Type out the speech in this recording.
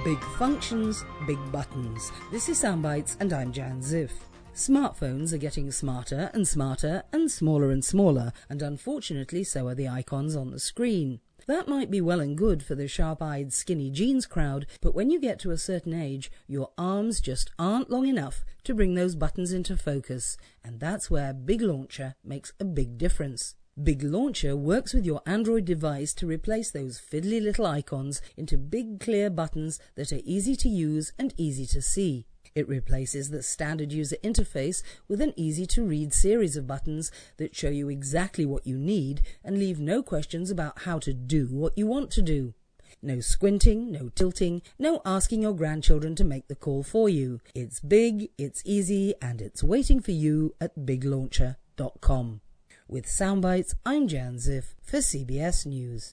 Big functions, big buttons. This is Soundbites and I'm Jan Ziff. Smartphones are getting smarter and smarter and smaller, and unfortunately so are the icons on the screen. That might be well and good for the sharp-eyed skinny jeans crowd, but when you get to a certain age, your arms just aren't long enough to bring those buttons into focus, and that's where Big Launcher makes a big difference. Big Launcher works with your Android device to replace those fiddly little icons into big clear buttons that are easy to use and easy to see. It replaces the standard user interface with an easy-to-read series of buttons that show you exactly what you need and leave no questions about how to do what you want to do. No squinting, no tilting, no asking your grandchildren to make the call for you. It's big, it's easy, and it's waiting for you at biglauncher.com. With Soundbites, I'm Jan Ziff for CBS News.